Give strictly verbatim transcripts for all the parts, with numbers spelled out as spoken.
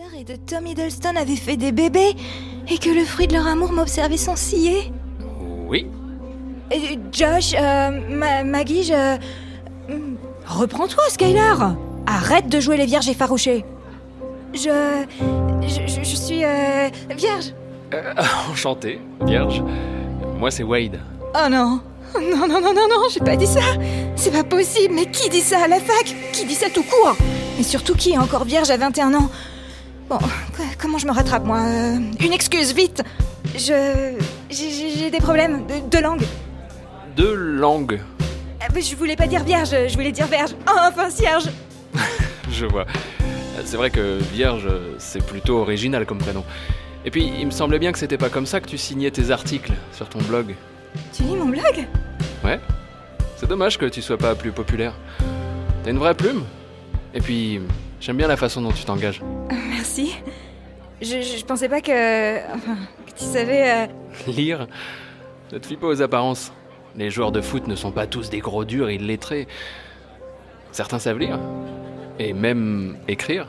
et de Tom Hiddleston avaient fait des bébés et que le fruit de leur amour m'observait sans ciller. Oui. Et Josh, euh, Ma- Maggie, je... Reprends-toi, Skylar. Arrête de jouer les vierges effarouchées. Je... Je, je, je suis... Euh, vierge. Euh, enchanté, vierge. Moi, c'est Wade. Oh non. Non, non, non, non, non, j'ai pas dit ça. C'est pas possible, mais qui dit ça à la fac? Qui dit ça tout court? Et surtout, qui est encore vierge à vingt et un ans? Bon, comment je me rattrape, moi? euh, Une excuse, vite. Je... J'ai, j'ai des problèmes de, de langue. De langue. Ah, mais je voulais pas dire vierge, je voulais dire verge. Oh, enfin, cierge. Je vois. C'est vrai que vierge, c'est plutôt original comme prénom. Et puis, il me semblait bien que c'était pas comme ça que tu signais tes articles sur ton blog. Tu lis mon blog? Ouais. C'est dommage que tu sois pas plus populaire. T'as une vraie plume. Et puis, j'aime bien la façon dont tu t'engages. Merci. Je, je, je pensais pas que... Enfin, que tu savais... Euh... Lire? Ne te fie pas aux apparences. Les joueurs de foot ne sont pas tous des gros durs illettrés. Certains savent lire. Et même écrire.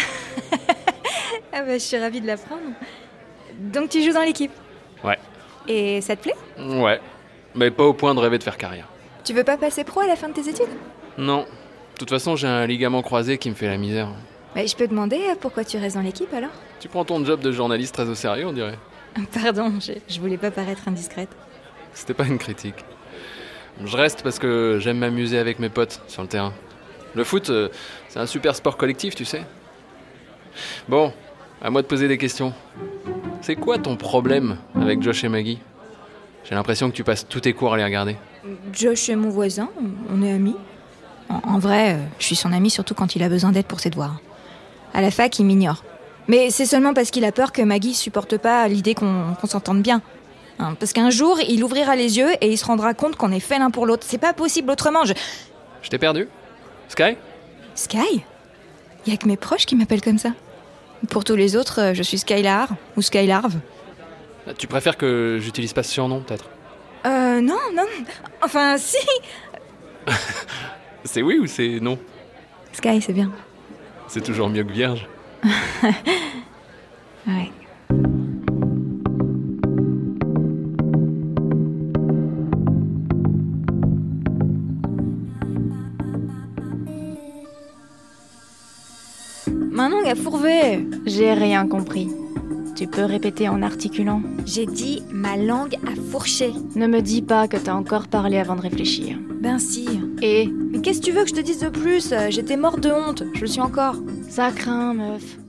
Ah bah, je suis ravie de l'apprendre. Donc tu joues dans l'équipe? Ouais. Et ça te plaît? Ouais. Mais pas au point de rêver de faire carrière. Tu veux pas passer pro à la fin de tes études? Non. De toute façon, j'ai un ligament croisé qui me fait la misère. Bah, je peux demander pourquoi tu restes dans l'équipe alors? Tu prends ton job de journaliste très au sérieux, on dirait. Pardon, je, je voulais pas paraître indiscrète. C'était pas une critique. Je reste parce que j'aime m'amuser avec mes potes sur le terrain. Le foot, euh, c'est un super sport collectif, tu sais. Bon, à moi de poser des questions. C'est quoi ton problème avec Josh et Maggie? J'ai l'impression que tu passes tous tes cours à les regarder. Josh est mon voisin, on est amis. En, en vrai, euh, je suis son ami surtout quand il a besoin d'aide pour ses devoirs. À la fac, il m'ignore. Mais c'est seulement parce qu'il a peur que Maggie supporte pas l'idée qu'on, qu'on s'entende bien. Hein, parce qu'un jour, il ouvrira les yeux et il se rendra compte qu'on est fait l'un pour l'autre. C'est pas possible autrement, je... Je t'ai perdu? Sky? Sky? Y'a que mes proches qui m'appellent comme ça. Pour tous les autres, euh, je suis Skylar ou Skylarve. Tu préfères que j'utilise pas ce surnom, peut-être? Euh, non, non. Enfin, si. C'est oui ou c'est non? Sky, c'est bien. C'est toujours mieux que vierge. Ouais. Manon a fourvé. J'ai rien compris. Tu peux répéter en articulant? J'ai dit ma langue a fourché. Ne me dis pas que t'as encore parlé avant de réfléchir. Ben si. Et Mais qu'est-ce que tu veux que je te dise de plus? J'étais morte de honte, je le suis encore. ça craint, meuf.